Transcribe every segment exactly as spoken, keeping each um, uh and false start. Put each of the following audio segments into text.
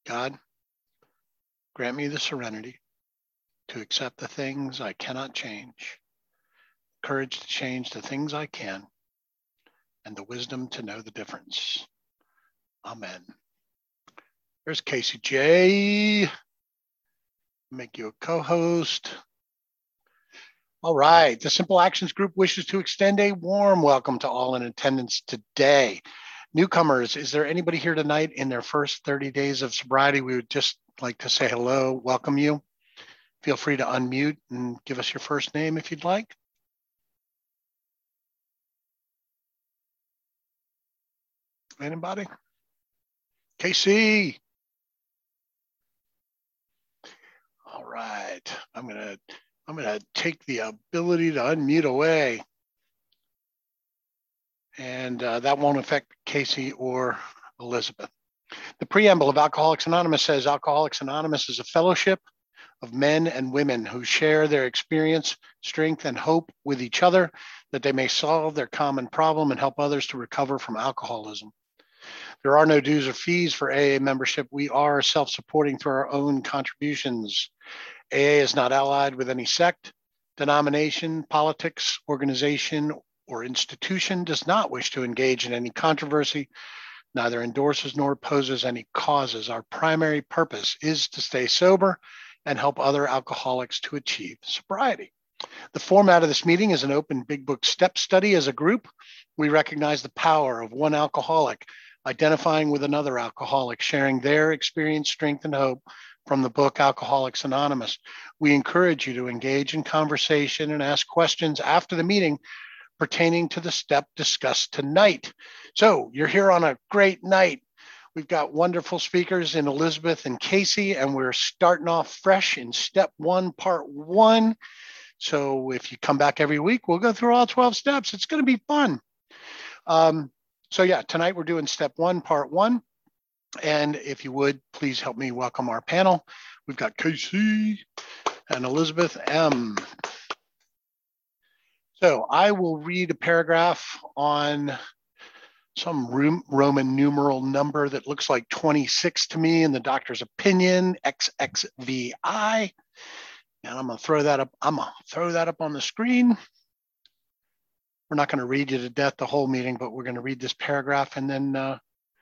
God, grant me the serenity to accept the things I cannot change, courage to change the things I can, and the wisdom to know the difference. Amen. There's Casey J. Make you a co-host. All right. The Simple Actions Group wishes to extend a warm welcome to all in attendance today. Newcomers, is there anybody here tonight in their first thirty days of sobriety? We would just like to say hello, welcome you. Feel free to unmute and give us your first name if you'd like. Anybody? Casey. All right. I'm gonna I'm gonna take the ability to unmute away. And uh, that won't affect Casey or Elizabeth. The preamble of Alcoholics Anonymous says Alcoholics Anonymous is a fellowship of men and women who share their experience, strength, and hope with each other that they may solve their common problem and help others to recover from alcoholism. There are no dues or fees for A A membership. We are self-supporting through our own contributions. A A is not allied with any sect, denomination, politics, organization, or institution, does not wish to engage in any controversy, neither endorses nor opposes any causes. Our primary purpose is to stay sober and help other alcoholics to achieve sobriety. The format of this meeting is an open Big Book step study. As a group, we recognize the power of one alcoholic identifying with another alcoholic, sharing their experience, strength, and hope from the book Alcoholics Anonymous. We encourage you to engage in conversation and ask questions after the meeting pertaining to the step discussed tonight. So you're here on a great night. We've got wonderful speakers in Elizabeth and Casey, and we're starting off fresh in step one, part one. So if you come back every week, we'll go through all twelve steps. It's going to be fun. Um, so yeah, tonight we're doing step one, part one. And if you would, please help me welcome our panel. We've got Casey and Elizabeth M. So I will read a paragraph on some Roman numeral number that looks like twenty-six to me in the doctor's opinion, X X V I. And I'm gonna throw that up, I'm gonna throw that up on the screen. We're not gonna read you to death the whole meeting, but we're gonna read this paragraph and then uh,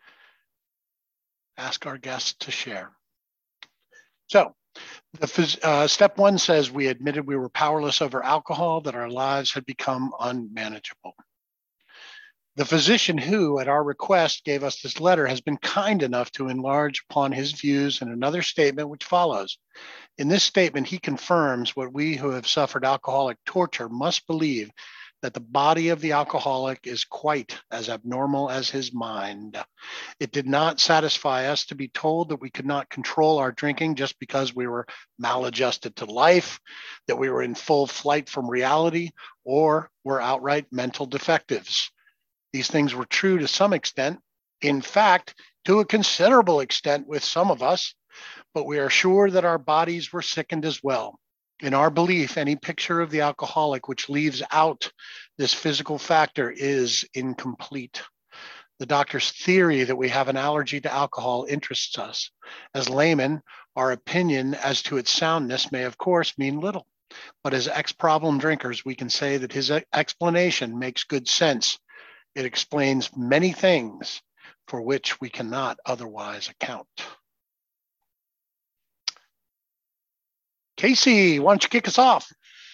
ask our guests to share. So the uh, step one says, we admitted we were powerless over alcohol, that our lives had become unmanageable. The physician who, at our request, gave us this letter has been kind enough to enlarge upon his views in another statement which follows. In this statement, he confirms what we who have suffered alcoholic torture must believe, that the body of the alcoholic is quite as abnormal as his mind. It did not satisfy us to be told that we could not control our drinking just because we were maladjusted to life, that we were in full flight from reality, or were outright mental defectives. These things were true to some extent, in fact, to a considerable extent with some of us, but we are sure that our bodies were sickened as well. In our belief, any picture of the alcoholic which leaves out this physical factor is incomplete. The doctor's theory that we have an allergy to alcohol interests us. As laymen, our opinion as to its soundness may, of course, mean little. But as ex-problem drinkers, we can say that his explanation makes good sense. It explains many things for which we cannot otherwise account. Casey, why don't you kick us off?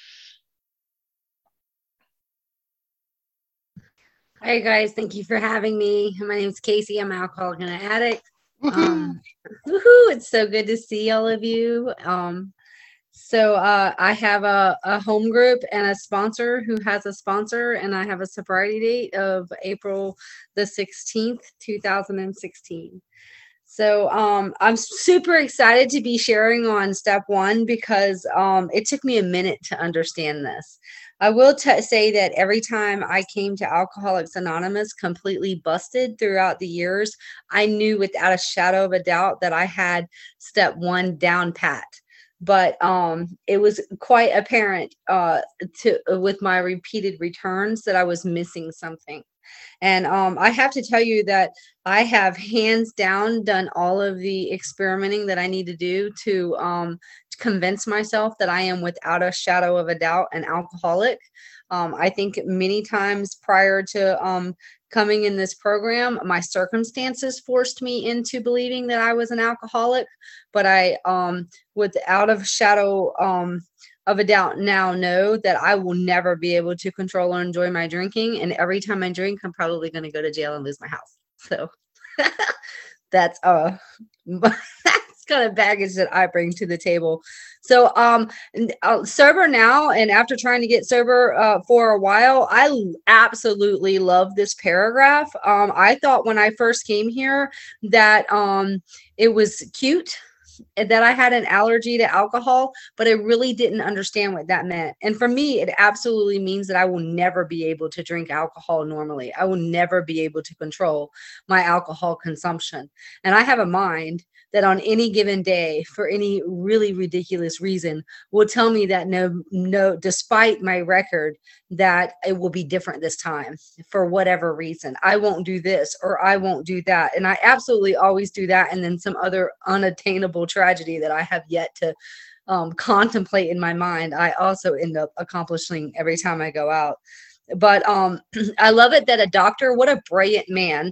Hi, guys. Thank you for having me. My name is Casey. I'm an alcoholic and an addict. Um, woohoo, it's so good to see all of you. Um, so uh, I have a, a home group and a sponsor who has a sponsor, and I have a sobriety date of April the sixteenth, two thousand sixteen. So um, I'm super excited to be sharing on step one because um, it took me a minute to understand this. I will t- say that every time I came to Alcoholics Anonymous completely busted throughout the years, I knew without a shadow of a doubt that I had step one down pat. But um, it was quite apparent uh, to with my repeated returns that I was missing something. And um, I have to tell you that I have hands down done all of the experimenting that I need to do to um, to convince myself that I am without a shadow of a doubt an alcoholic. Um, I think many times prior to um, coming in this program, my circumstances forced me into believing that I was an alcoholic, but I, um, without a shadow um, of a doubt, now know that I will never be able to control or enjoy my drinking. And every time I drink, I'm probably going to go to jail and lose my house. So that's uh that's kind of baggage that I bring to the table. So um uh, sober now, and after trying to get sober uh, for a while, I l- absolutely love this paragraph. um I thought when I first came here that um it was cute that I had an allergy to alcohol, but I really didn't understand what that meant. And for me, it absolutely means that I will never be able to drink alcohol normally. I will never be able to control my alcohol consumption. And I have a mind that on any given day, for any really ridiculous reason, will tell me that no, no, despite my record, that it will be different this time for whatever reason. I won't do this or I won't do that. And I absolutely always do that. And then some other unattainable tragedy that I have yet to um, contemplate in my mind, I also end up accomplishing every time I go out. But um, I love it that a doctor, what a brilliant man,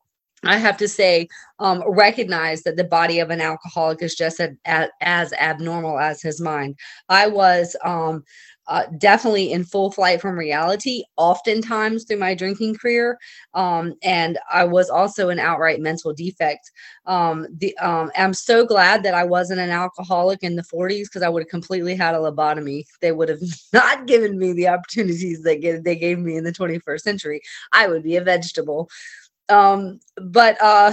I have to say, um, recognize that the body of an alcoholic is just a, a, as abnormal as his mind. I was um, uh, definitely in full flight from reality, oftentimes through my drinking career. Um, and I was also an outright mental defect. Um, the, um, I'm so glad that I wasn't an alcoholic in the forties, because I would have completely had a lobotomy. They would have not given me the opportunities that get, they gave me in the twenty-first century. I would be a vegetable. Um, but uh,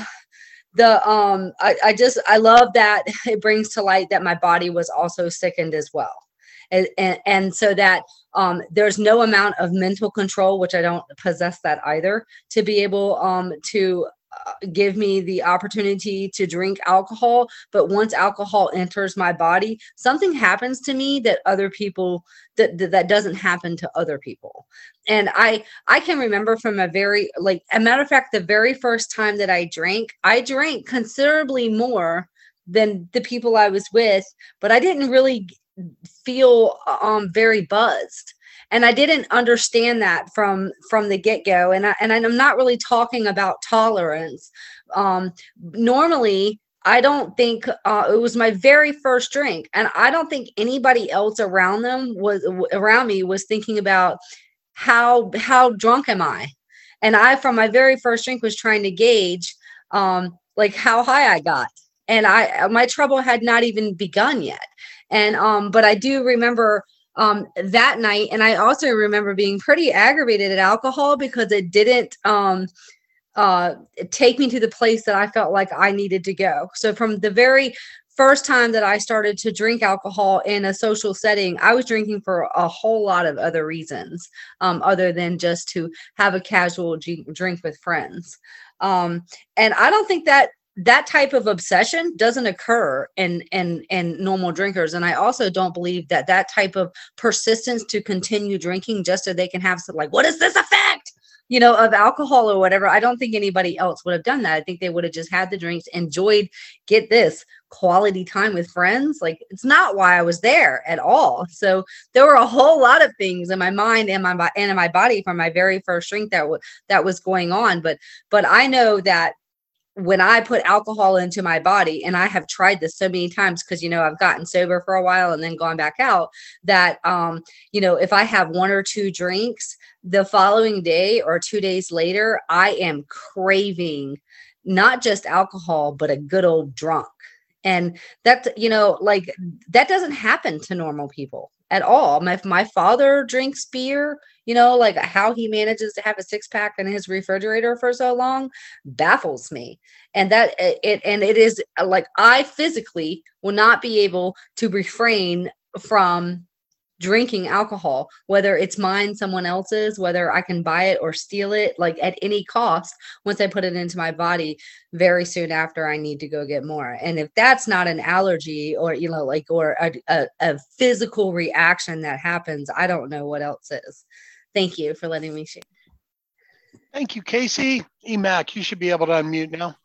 the um, I, I just I love that it brings to light that my body was also sickened as well, and and, and so that um, there's no amount of mental control, which I don't possess that either, to be able um, to uh, give me the opportunity to drink alcohol. But once alcohol enters my body, something happens to me that other people that that, that doesn't happen to other people. And I I can remember from a very, like, a matter of fact, the very first time that I drank, I drank considerably more than the people I was with, but I didn't really feel um very buzzed. And I didn't understand that from from the get-go. And I and I'm not really talking about tolerance. Um normally I don't think uh, it was my very first drink, and I don't think anybody else around them was around me was thinking about how how drunk am I? And I, from my very first drink, was trying to gauge um like how high I got. And I my trouble had not even begun yet. And um but I do remember um that night, and I also remember being pretty aggravated at alcohol because it didn't um uh take me to the place that I felt like I needed to go. So from the very first time that I started to drink alcohol in a social setting, I was drinking for a whole lot of other reasons, um, other than just to have a casual g- drink with friends. Um, and I don't think that that type of obsession doesn't occur in, in, in normal drinkers. And I also don't believe that that type of persistence to continue drinking just so they can have some, like, what is this effect? You know, of alcohol or whatever. I don't think anybody else would have done that. I think they would have just had the drinks, enjoyed, get this, quality time with friends. Like, it's not why I was there at all. So there were a whole lot of things in my mind and my and in my body from my very first drink that w- that was going on. But but I know that when I put alcohol into my body, and I have tried this so many times because, you know, I've gotten sober for a while and then gone back out, that, um, you know, if I have one or two drinks the following day or two days later, I am craving not just alcohol, but a good old drunk. And that, you know, like, that doesn't happen to normal people at all. My, my father drinks beer, you know, like how he manages to have a six pack in his refrigerator for so long baffles me. And that it, and it is like, I physically will not be able to refrain from drinking alcohol, whether it's mine, someone else's, whether I can buy it or steal it, like at any cost, once I put it into my body very soon after I need to go get more. And if that's not an allergy or, you know, like, or a, a, a physical reaction that happens, I don't know what else is. Thank you for letting me share. Thank you, Casey. E Mac, you should be able to unmute now.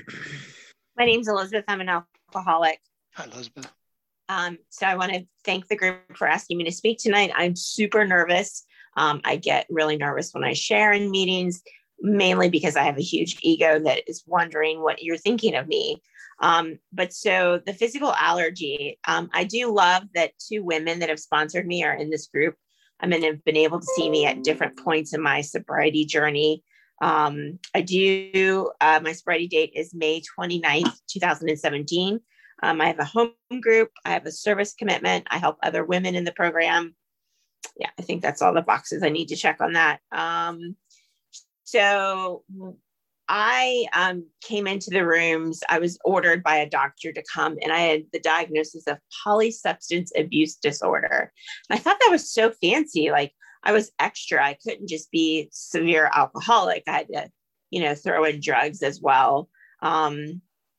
My name's Elizabeth. I'm an alcoholic. Hi, Elizabeth. Um, so I want to thank the group for asking me to speak tonight. I'm super nervous. Um, I get really nervous when I share in meetings, mainly because I have a huge ego that is wondering what you're thinking of me. Um, but so the physical allergy, um, I do love that two women that have sponsored me are in this group. I mean, have been able to see me at different points in my sobriety journey. Um, I do, uh, my sobriety date is May twenty-ninth, two thousand seventeen. Um, I have a home group. I have a service commitment. I help other women in the program. Yeah, I think that's all the boxes I need to check on that. Um, so I um, came into the rooms. I was ordered by a doctor to come, and I had the diagnosis of polysubstance abuse disorder. And I thought that was so fancy. Like, I was extra. I couldn't just be severe alcoholic. I had to, you know, throw in drugs as well. Um,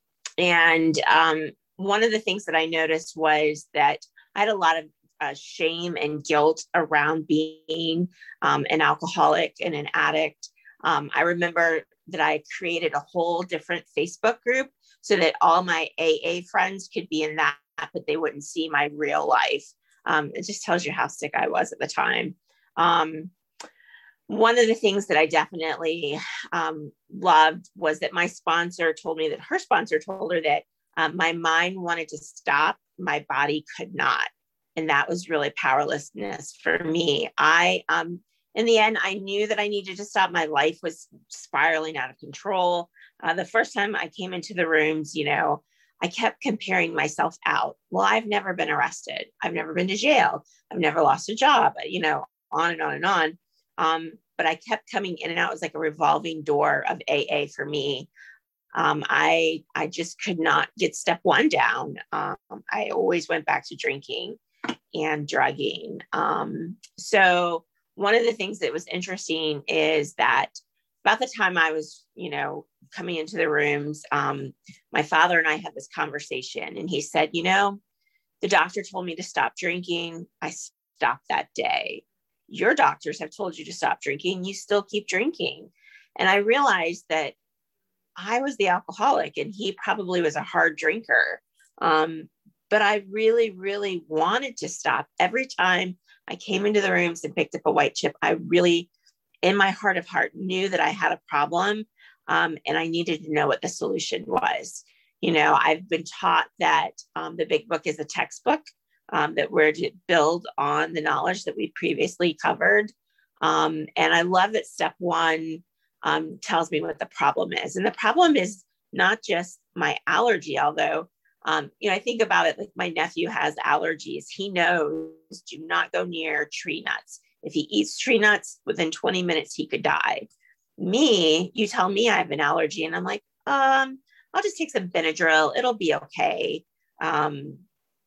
and um, one of the things that I noticed was that I had a lot of uh, shame and guilt around being um, an alcoholic and an addict. Um, I remember that I created a whole different Facebook group so that all my A A friends could be in that, but they wouldn't see my real life. Um, it just tells you how sick I was at the time. Um, one of the things that I definitely um, loved was that my sponsor told me that her sponsor told her that um, my mind wanted to stop, my body could not. And that was really powerlessness for me. I, um, in the end, I knew that I needed to stop. My life was spiraling out of control. Uh, the first time I came into the rooms, you know, I kept comparing myself out. Well, I've never been arrested. I've never been to jail. I've never lost a job, you know, on and on and on. Um, but I kept coming in and out. It was like a revolving door of A A for me. Um, I, I just could not get step one down. Um, I always went back to drinking and drugging. Um, so one of the things that was interesting is that about the time I was, you know, coming into the rooms, um, my father and I had this conversation, and he said, you know, the doctor told me to stop drinking. I stopped that day. Your doctors have told you to stop drinking. You still keep drinking. And I realized that I was the alcoholic and he probably was a hard drinker. Um, but I really, really wanted to stop. Every time I came into the rooms and picked up a white chip, I really, in my heart of heart, knew that I had a problem, um, and I needed to know what the solution was. You know, I've been taught that um, the big book is a textbook, um, that we're to build on the knowledge that we previously covered. Um, and I love that step one um, tells me what the problem is. And the problem is not just my allergy, although Um, you know, I think about it like my nephew has allergies. He knows do not go near tree nuts. If he eats tree nuts, within twenty minutes, he could die. Me, you tell me I have an allergy and I'm like, um, I'll just take some Benadryl. It'll be okay. Um,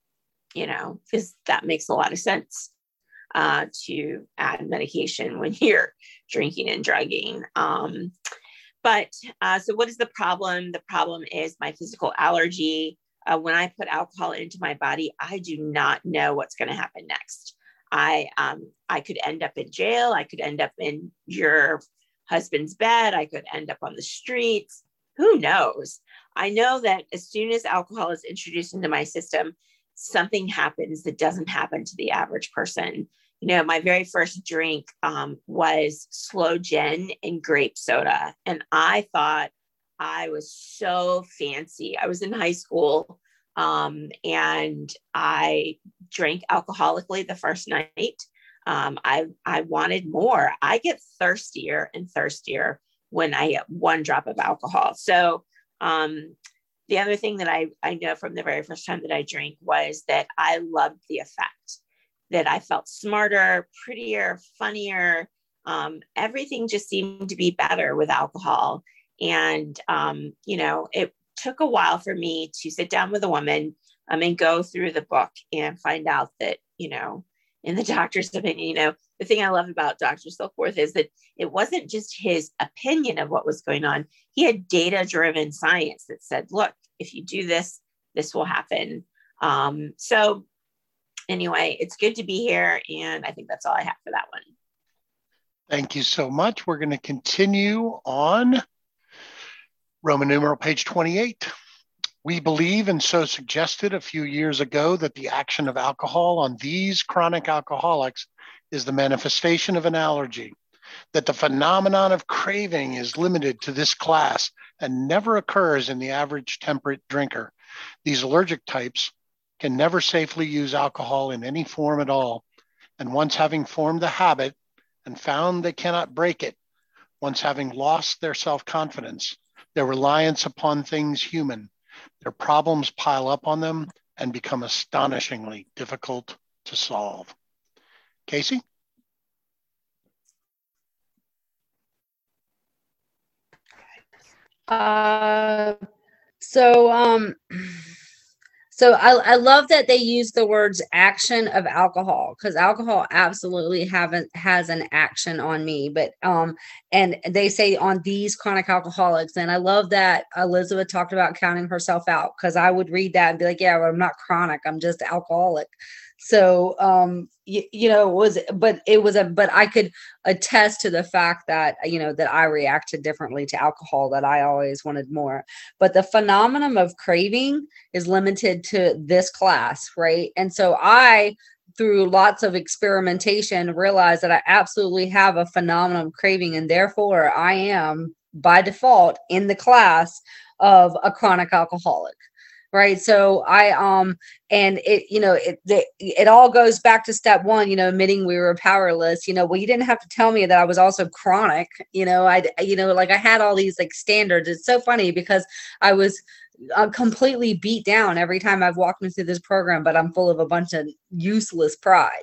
you know, because that makes a lot of sense uh, to add medication when you're drinking and drugging. Um, but uh, so what is the problem? The problem is my physical allergy. Uh, when I put alcohol into my body, I do not know what's going to happen next. I um, I could end up in jail. I could end up in your husband's bed. I could end up on the streets. Who knows? I know that as soon as alcohol is introduced into my system, something happens that doesn't happen to the average person. You know, my very first drink um, was sloe gin and grape soda. And I thought I was so fancy. I was in high school um, and I drank alcoholically the first night. Um, I, I wanted more. I get thirstier and thirstier when I get one drop of alcohol. So um, the other thing that I, I know from the very first time that I drank was that I loved the effect, that I felt smarter, prettier, funnier. Um, everything just seemed to be better with alcohol. And, um, you know, it took a while for me to sit down with a woman um, and go through the book and find out that, you know, in the doctor's opinion, you know, the thing I love about Doctor Silkworth is that it wasn't just his opinion of what was going on. He had data-driven science that said, look, if you do this, this will happen. Um, so anyway, it's good to be here. And I think that's all I have for that one. Thank you so much. We're going to continue on Roman numeral page twenty-eight. We believe, and so suggested a few years ago, that the action of alcohol on these chronic alcoholics is the manifestation of an allergy, that the phenomenon of craving is limited to this class and never occurs in the average temperate drinker. These allergic types can never safely use alcohol in any form at all, and once having formed the habit and found they cannot break it, once having lost their self-confidence, their reliance upon things human, their problems pile up on them and become astonishingly difficult to solve. Casey? Uh, so, um, so I, I love that they use the words action of alcohol, because alcohol absolutely haven't has an action on me. But um, and they say on these chronic alcoholics, and I love that Elizabeth talked about counting herself out, because I would read that and be like, yeah, well, I'm not chronic, I'm just alcoholic. So, um, you, you know, it was, but it was a, but I could attest to the fact that, you know, that I reacted differently to alcohol, that I always wanted more. But the phenomenon of craving is limited to this class, right? And so I, through lots of experimentation, realized that I absolutely have a phenomenon of craving, and therefore I am by default in the class of a chronic alcoholic. Right. So I, um, and it, you know, it, it, it all goes back to step one, you know, admitting we were powerless. You know, well, you didn't have to tell me that I was also chronic, you know, I, you know, like I had all these like standards. It's so funny because I was uh, completely beat down every time I've walked into this program, but I'm full of a bunch of useless pride.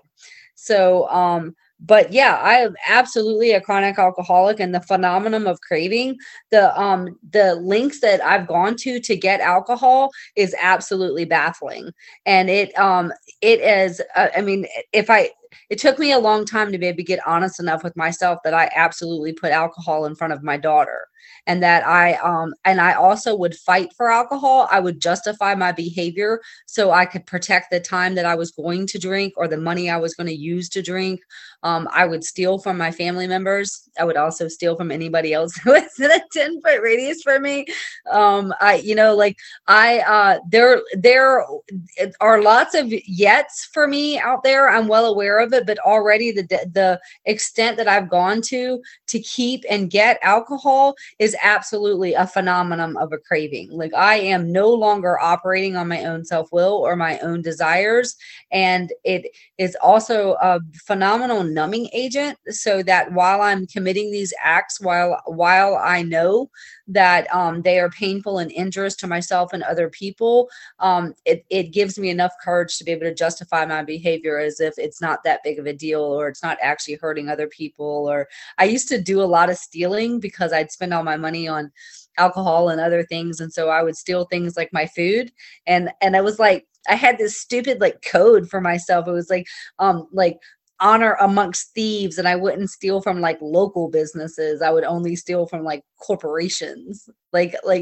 So, um, but yeah, I am absolutely a chronic alcoholic, and the phenomenon of craving, the um the links that I've gone to to get alcohol is absolutely baffling. And it um it is uh, I mean, if I it took me a long time to be able to get honest enough with myself that I absolutely put alcohol in front of my daughter. And that I um and I also would fight for alcohol. I would justify my behavior so I could protect the time that I was going to drink or the money I was going to use to drink. Um, I would steal from my family members. I would also steal from anybody else who was in a ten foot radius for me. Um, I, you know, like I, uh, there, there are lots of yets for me out there. I'm well aware of it, but already the, the extent that I've gone to, to keep and get alcohol is absolutely a phenomenon of a craving. Like I am no longer operating on my own self-will or my own desires. And it is also a phenomenal numbing agent, so that while I'm committing these acts, while while I know that um, they are painful and injurious to myself and other people, um, it, it gives me enough courage to be able to justify my behavior as if it's not that big of a deal, or it's not actually hurting other people. Or I used to do a lot of stealing because I'd spend all my money on alcohol and other things, and so I would steal things like my food, and and I was like, I had this stupid like code for myself. It was like um like honor amongst thieves, and I wouldn't steal from like local businesses. I would only steal from like corporations. Like like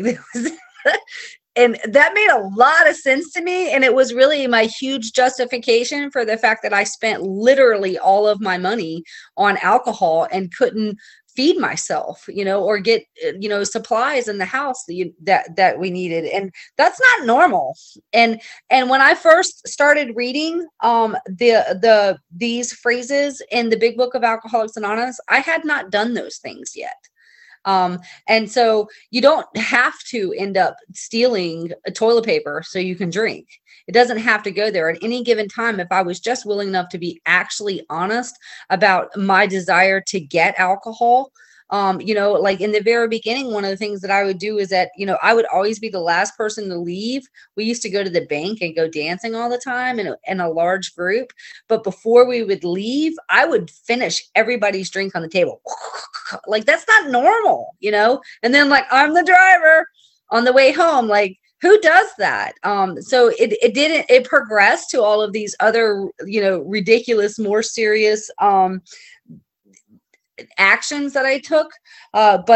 and that made a lot of sense to me, and it was really my huge justification for the fact that I spent literally all of my money on alcohol and couldn't feed myself, you know, or get, you know, supplies in the house that, you, that, that we needed. And that's not normal. And, and when I first started reading, um, the, the, these phrases in the Big Book of Alcoholics Anonymous, I had not done those things yet. Um, and so you don't have to end up stealing a toilet paper so you can drink. It doesn't have to go there at any given time. If I was just willing enough to be actually honest about my desire to get alcohol, um, you know, like in the very beginning, one of the things that I would do is that, you know, I would always be the last person to leave. We used to go to the bank and go dancing all the time in a, in a large group. But before we would leave, I would finish everybody's drink on the table. Like, that's not normal, you know? And then like, I'm the driver on the way home. Like, who does that? Um, so it, it didn't, it progressed to all of these other, you know, ridiculous, more serious, um, actions that I took. Uh, but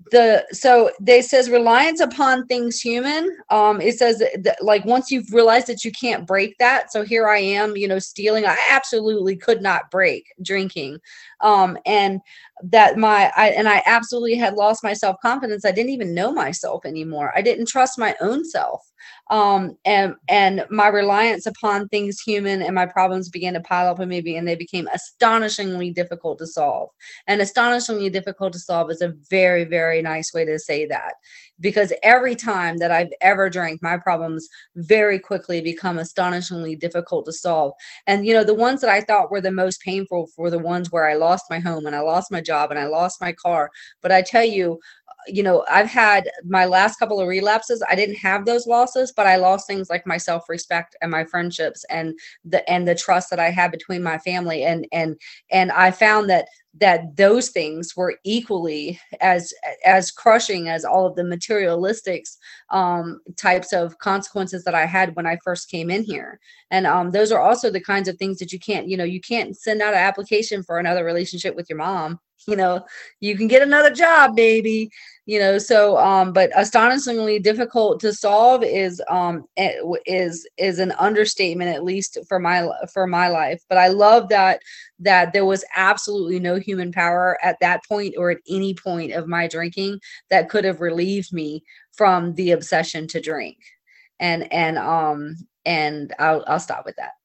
the so they says reliance upon things human. Um, it says that, like, once you've realized that you can't break that. So here I am, you know, stealing. I absolutely could not break drinking, um, and that my I and I absolutely had lost my self confidence. I didn't even know myself anymore. I didn't trust my own self. Um, and and my reliance upon things human and my problems began to pile up on me, and they became astonishingly difficult to solve. And astonishingly difficult to solve is a very, very nice way to say that, because every time that I've ever drank, my problems very quickly become astonishingly difficult to solve. And, you know, the ones that I thought were the most painful were the ones where I lost my home and I lost my job and I lost my car. But I tell you, you know, I've had my last couple of relapses. I didn't have those losses, but I lost things like my self-respect and my friendships and the and the trust that I had between my family. And and and I found that that those things were equally as as crushing as all of the materialistics um, types of consequences that I had when I first came in here. And um, those are also the kinds of things that you can't, you know, you can't send out an application for another relationship with your mom. You know, you can get another job, baby. You know, so um, but astonishingly difficult to solve is um is is an understatement, at least for my for my life. But I love that that there was absolutely no human power at that point or at any point of my drinking that could have relieved me from the obsession to drink. And and um and I'll I'll stop with that.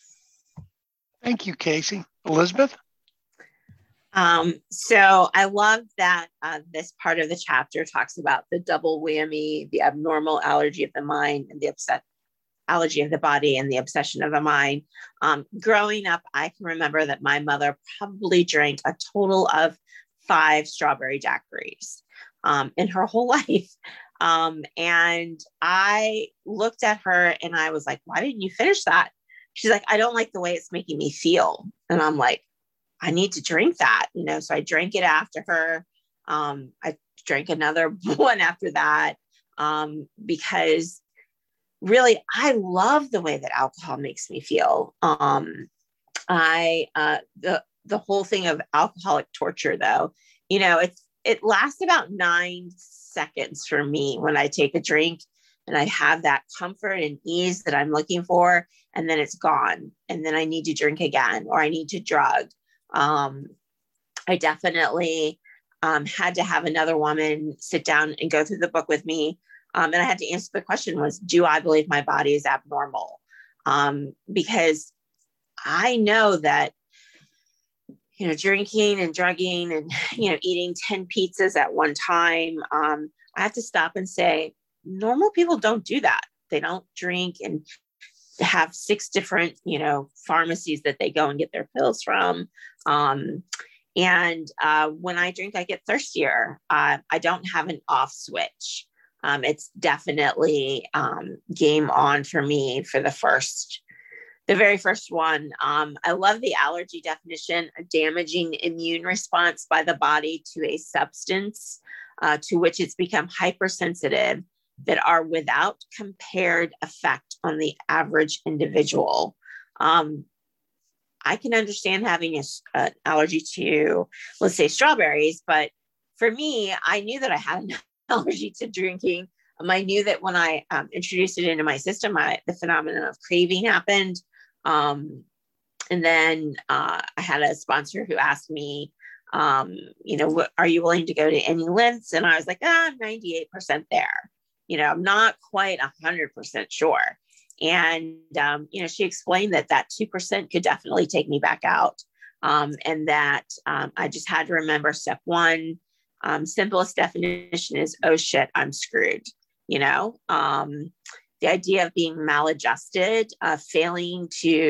Thank you, Casey. Elizabeth? Um, so I love that uh, this part of the chapter talks about the double whammy, the abnormal allergy of the mind and the upset allergy of the body and the obsession of the mind. Um, growing up, I can remember that my mother probably drank a total of five strawberry daiquiris um, in her whole life. Um, and I looked at her and I was like, why didn't you finish that? She's like, I don't like the way it's making me feel. And I'm like, I need to drink that, you know? So I drank it after her. Um, I drank another one after that um, because really, I love the way that alcohol makes me feel. Um, I, uh, the, the whole thing of alcoholic torture though, you know, it's, it lasts about nine seconds for me when I take a drink and I have that comfort and ease that I'm looking for. And then it's gone. And then I need to drink again, or I need to drug. Um, I definitely um, had to have another woman sit down and go through the book with me. Um, and I had to answer the question was, do I believe my body is abnormal? Um, because I know that, you know, drinking and drugging and, you know, eating ten pizzas at one time, um, I have to stop and say, normal people don't do that. They don't drink and have six different, you know, pharmacies that they go and get their pills from. Um, and uh, when I drink, I get thirstier. Uh, I don't have an off switch. Um, it's definitely um, game on for me for the first, the very first one. Um, I love the allergy definition: a damaging immune response by the body to a substance uh, to which it's become hypersensitive, that are without compared effect on the average individual. Um, I can understand having a, an allergy to, let's say, strawberries, but for me, I knew that I had an allergy to drinking. Um, I knew that when I um, introduced it into my system, I, the phenomenon of craving happened. Um, and then uh, I had a sponsor who asked me, um, you know, what, are you willing to go to any lengths? And I was like, ah, I'm ninety-eight percent there. You know, I'm not quite one hundred percent sure. And, um, you know, she explained that that two percent could definitely take me back out. Um, and that um, I just had to remember step one, um, simplest definition is, oh shit, I'm screwed. You know, um, the idea of being maladjusted, uh, failing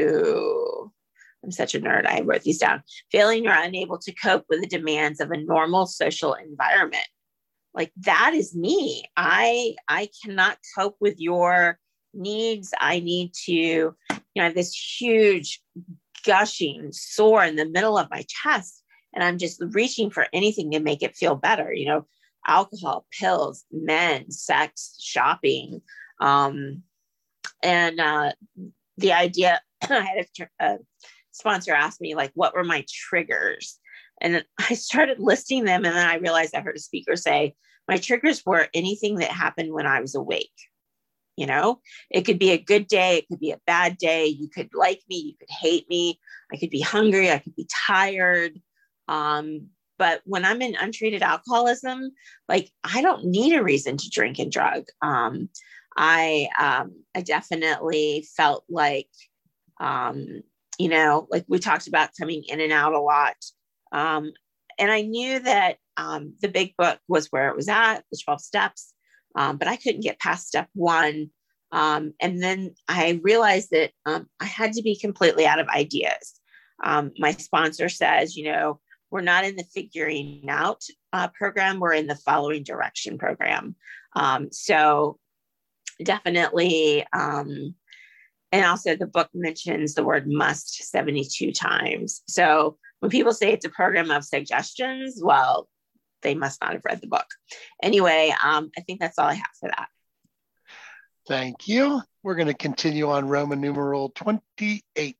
to, I'm such a nerd, I wrote these down, failing or unable to cope with the demands of a normal social environment. Like, that is me. I, I cannot cope with your needs. I need to, you know, I have this huge gushing sore in the middle of my chest, and I'm just reaching for anything to make it feel better. You know, alcohol, pills, men, sex, shopping. Um, and uh, the idea, I had a, a sponsor ask me, like, what were my triggers? And I started listing them. And then I realized I heard a speaker say, my triggers were anything that happened when I was awake. You know, it could be a good day. It could be a bad day. You could like me. You could hate me. I could be hungry. I could be tired. Um, but when I'm in untreated alcoholism, like I don't need a reason to drink and drug. Um, I, um, I definitely felt like, um, you know, like we talked about coming in and out a lot. Um, and I knew that um, the big book was where it was at, the twelve steps. Um, but I couldn't get past step one. Um, and then I realized that um, I had to be completely out of ideas. Um, my sponsor says, you know, we're not in the figuring out uh, program. We're in the following direction program. Um, so definitely. Um, and also the book mentions the word must seventy-two times. So when people say it's a program of suggestions, well, they must not have read the book. Anyway, um, I think that's all I have for that. Thank you. We're going to continue on Roman numeral twenty-eight.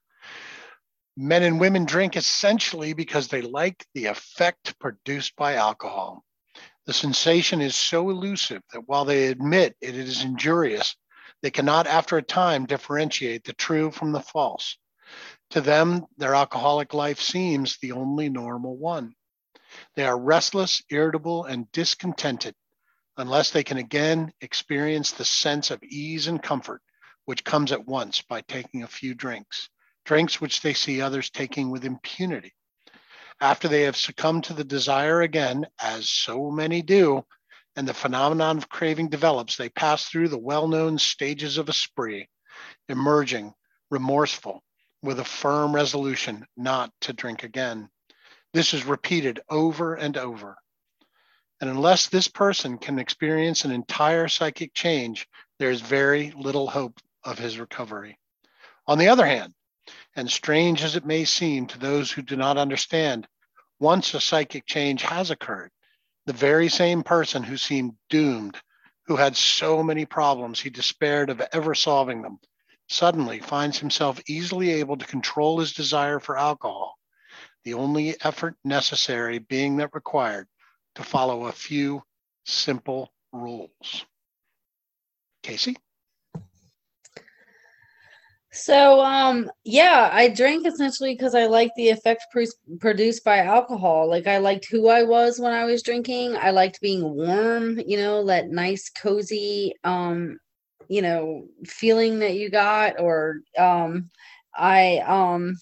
Men and women drink essentially because they like the effect produced by alcohol. The sensation is so elusive that while they admit it is injurious, they cannot, after a time, differentiate the true from the false. To them, their alcoholic life seems the only normal one. They are restless, irritable, and discontented unless they can again experience the sense of ease and comfort which comes at once by taking a few drinks, drinks which they see others taking with impunity. After they have succumbed to the desire again, as so many do, and the phenomenon of craving develops, they pass through the well-known stages of a spree, emerging remorseful with a firm resolution not to drink again. This is repeated over and over. And unless this person can experience an entire psychic change, there is very little hope of his recovery. On the other hand, and strange as it may seem to those who do not understand, once a psychic change has occurred, the very same person who seemed doomed, who had so many problems he despaired of ever solving them, suddenly finds himself easily able to control his desire for alcohol, the only effort necessary being that required to follow a few simple rules. Casey? So, um, yeah, I drank essentially because I liked the effect pre- produced by alcohol. Like, I liked who I was when I was drinking. I liked being warm, you know, that nice, cozy, um, you know, feeling that you got. Or, um, I, um,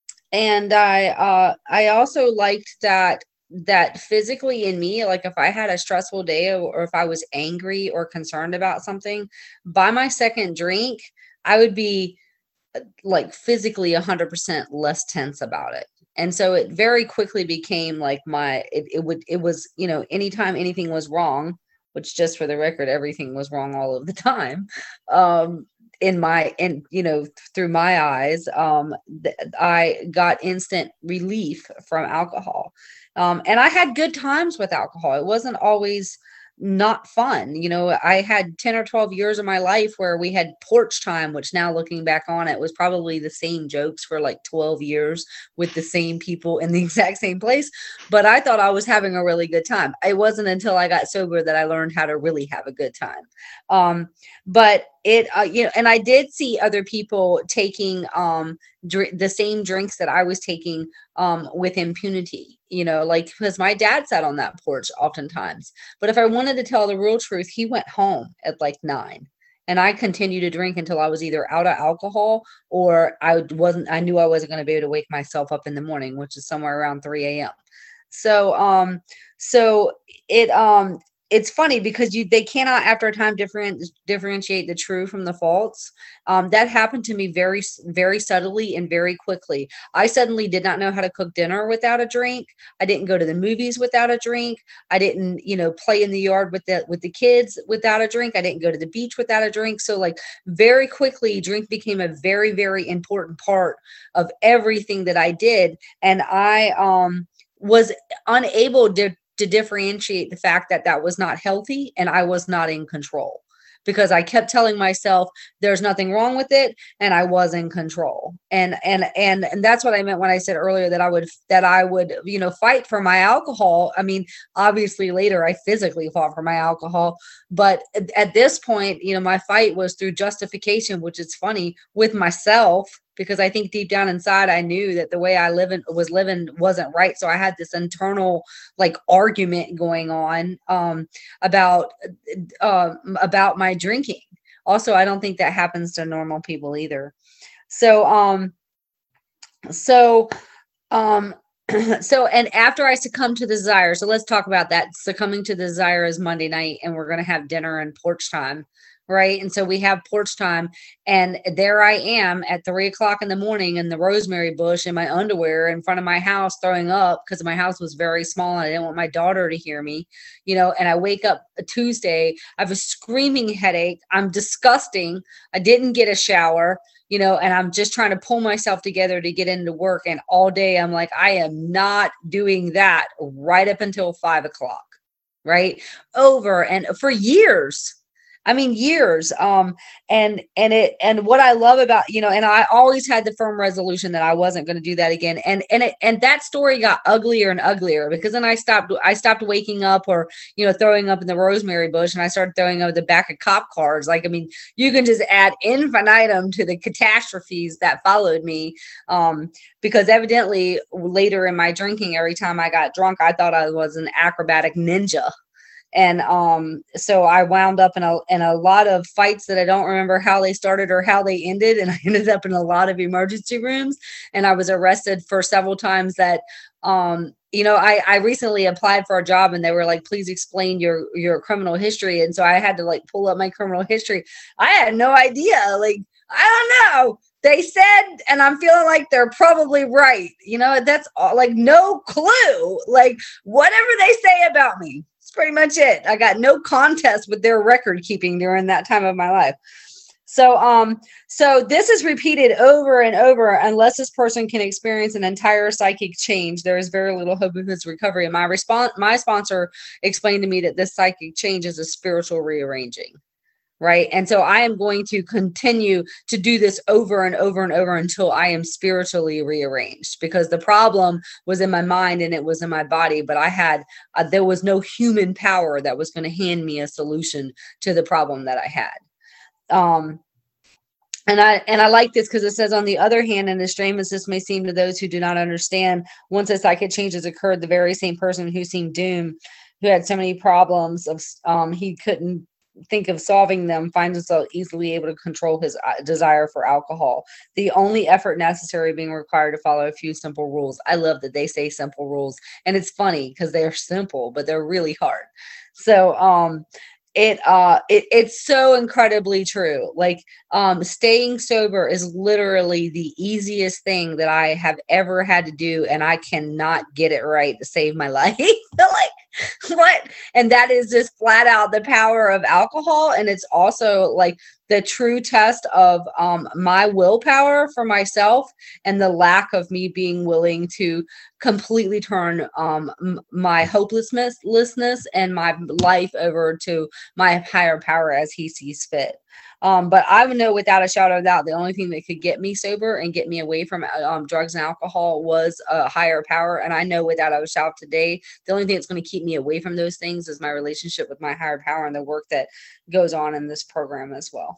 and I, uh, I also liked that that physically in me, like if I had a stressful day or if I was angry or concerned about something, by my second drink, I would be like physically one hundred percent less tense about it. And so it very quickly became like my, it, it would, it was, you know, anytime anything was wrong, which just for the record, everything was wrong all of the time. Um, in my, in, you know, through my eyes, um, th- I got instant relief from alcohol. Um, and I had good times with alcohol. It wasn't always not fun. You know, I had ten or twelve years of my life where we had porch time, which now looking back on it was probably the same jokes for like twelve years with the same people in the exact same place. But I thought I was having a really good time. It wasn't until I got sober that I learned how to really have a good time. Um, but it, uh, you know, and I did see other people taking um, dr- the same drinks that I was taking um, with impunity, you know, like, because my dad sat on that porch oftentimes. But if I wanted to tell the real truth, he went home at like nine. And I continued to drink until I was either out of alcohol or I wasn't, I knew I wasn't going to be able to wake myself up in the morning, which is somewhere around three a.m. So, um, so it, um, it's funny because you, they cannot after a time different, differentiate the true from the false. Um, that happened to me very, very subtly and very quickly. I suddenly did not know how to cook dinner without a drink. I didn't go to the movies without a drink. I didn't, you know, play in the yard with the, with the kids without a drink. I didn't go to the beach without a drink. So like very quickly, drink became a very, very important part of everything that I did. And I, um, was unable to, to differentiate the fact that that was not healthy and I was not in control. because I kept telling myself there's nothing wrong with it and I was in control. And and and and that's what I meant when I said earlier that I would that I would, you know, fight for my alcohol. I mean, obviously later I physically fought for my alcohol, but at this point, you know, my fight was through justification, which is funny, with myself, because I think deep down inside I knew that the way I live in, was living wasn't right. So I had this internal like argument going on um, about uh, about my drinking. Also, I don't think that happens to normal people either. So um, so um, so and after I succumbed to the desire, so let's talk about that. Succumbing to the desire is Monday night, and we're going to have dinner and porch time. Right. And so we have porch time, and there I am at three o'clock in the morning in the rosemary bush in my underwear in front of my house throwing up because my house was very small and I didn't want my daughter to hear me, you know, and I wake up a Tuesday, I have a screaming headache. I'm disgusting. I didn't get a shower, you know, and I'm just trying to pull myself together to get into work. And all day I'm like, I am not doing that right up until five o'clock. Right. Over and for years. I mean, years. Um, and, and it, and what I love about, you know, and I always had the firm resolution that I wasn't going to do that again. And, and it, and that story got uglier and uglier because then I stopped, I stopped waking up or, you know, throwing up in the rosemary bush, and I started throwing up the back of cop cars. Like, I mean, you can just add infinitum to the catastrophes that followed me. Um, because evidently later in my drinking, every time I got drunk, I thought I was an acrobatic ninja. And um, so I wound up in a in a lot of fights that I don't remember how they started or how they ended. And I ended up in a lot of emergency rooms, and I was arrested for several times that, um, you know, I, I recently applied for a job and they were like, please explain your, your criminal history. And so I had to like pull up my criminal history. I had no idea. Like, I don't know. They said, and I'm feeling like they're probably right. You know, that's all, like no clue, like whatever they say about me. Pretty much it. I got no contest with their record keeping during that time of my life. So, um, so this is repeated over and over. Unless this person can experience an entire psychic change, there is very little hope of his recovery. And my response, my sponsor explained to me that this psychic change is a spiritual rearranging. Right. And so I am going to continue to do this over and over and over until I am spiritually rearranged, because the problem was in my mind and it was in my body. But I had uh, there was no human power that was going to hand me a solution to the problem that I had. Um, And I and I like this because it says, on the other hand, and as strange as this may seem to those who do not understand, once a psychic change has occurred, the very same person who seemed doomed, who had so many problems of um, he couldn't think of solving them, finds himself easily able to control his desire for alcohol. The only effort necessary being required to follow a few simple rules. I love that they say simple rules, and it's funny because they're simple, but they're really hard. So, um, it uh it, it's so incredibly true. Like um staying sober is literally the easiest thing that I have ever had to do, and I cannot get it right to save my life. Like what? And that is just flat out the power of alcohol. And it's also like the true test of um, my willpower for myself, and the lack of me being willing to completely turn um, m- my hopelessness and my life over to my higher power as he sees fit. Um, but I would know without a shadow of doubt, the only thing that could get me sober and get me away from um, drugs and alcohol was a higher power. And I know without a shadow today, the only thing that's going to keep me away from those things is my relationship with my higher power and the work that goes on in this program as well.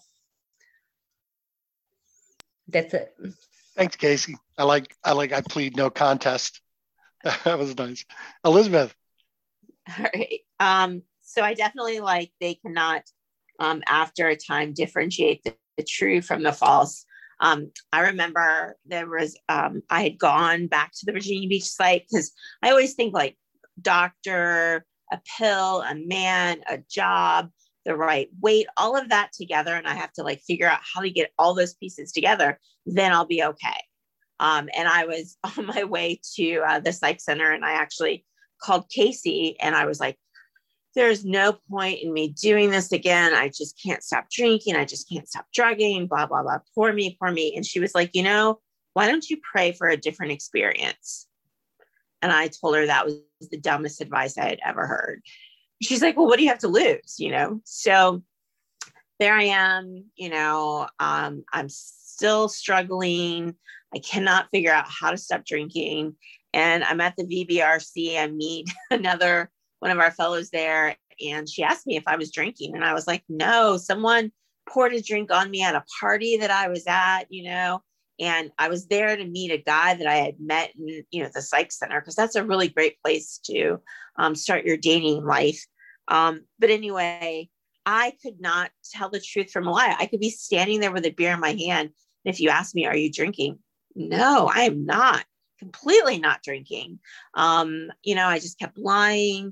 That's it. Thanks, Casey. I like, I like, I plead no contest. That was nice. Elizabeth. All right. Um, so I definitely like they cannot, um, after a time, differentiate the, the true from the false. Um, I remember there was, um, I had gone back to the Virginia Beach site because I always think like doctor, a pill, a man, a job, the right weight, all of that together. And I have to like figure out how to get all those pieces together. Then I'll be okay. Um, and I was on my way to uh, the psych center, and I actually called Casey, and I was like, there's no point in me doing this again. I just can't stop drinking. I just can't stop drugging, blah, blah, blah. Poor me, poor me. And she was like, you know, why don't you pray for a different experience? And I told her that was the dumbest advice I had ever heard. She's like, well, what do you have to lose? You know? So there I am, you know, um, I'm still struggling. I cannot figure out how to stop drinking. And I'm at the V B R C. I meet another one of our fellows there, and she asked me if I was drinking. And I was like, no, someone poured a drink on me at a party that I was at, you know, and I was there to meet a guy that I had met in, you know, the psych center, because that's a really great place to um, start your dating life. Um, but anyway, I could not tell the truth from a lie. I could be standing there with a beer in my hand. And if you ask me, are you drinking? No, I am not. Completely not drinking. Um, you know, I just kept lying.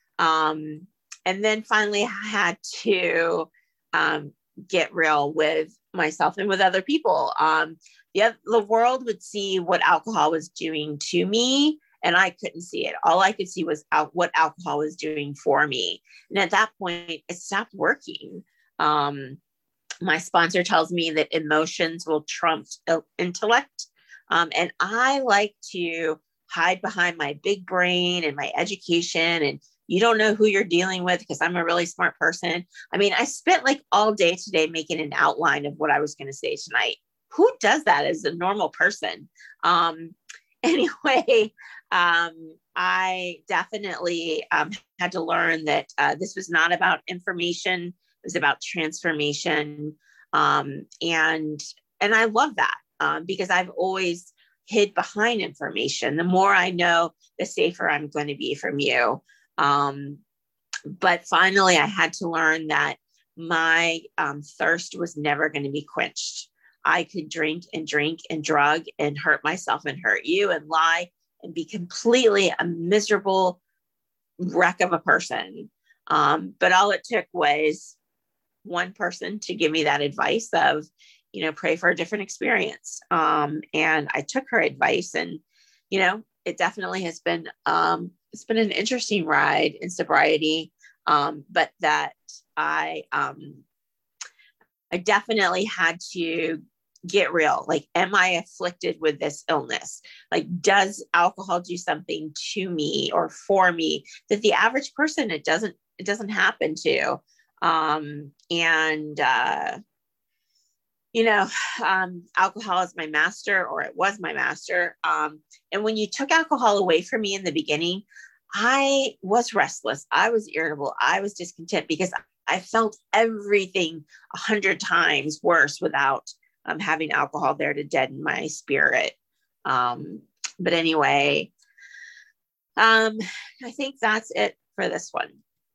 Um, and then finally I had to um, get real with myself and with other people. Um, the, the world would see what alcohol was doing to me, and I couldn't see it. All I could see was al- what alcohol was doing for me. And at that point, it stopped working. Um, my sponsor tells me that emotions will trump intellect. Um, and I like to hide behind my big brain and my education, and you don't know who you're dealing with because I'm a really smart person. I mean, I spent like all day today making an outline of what I was going to say tonight. Who does that as a normal person? Um, anyway, um, I definitely um, had to learn that uh, this was not about information. It was about transformation. Um, and, and I love that. Um, because I've always hid behind information. The more I know, the safer I'm going to be from you. Um, but finally, I had to learn that my um, thirst was never going to be quenched. I could drink and drink and drug and hurt myself and hurt you and lie and be completely a miserable wreck of a person. Um, but all it took was one person to give me that advice of, you know, pray for a different experience. Um, and I took her advice, and, you know, it definitely has been, um, it's been an interesting ride in sobriety. Um, but that I, um, I definitely had to get real. Like, am I afflicted with this illness? Like, does alcohol do something to me or for me that the average person, it doesn't, it doesn't happen to? Um, and, uh, you know, um, alcohol is my master, or it was my master. Um, and when you took alcohol away from me in the beginning, I was restless. I was irritable. I was discontent because I felt everything a hundred times worse without um, having alcohol there to deaden my spirit. Um, but anyway, um, I think that's it for this one.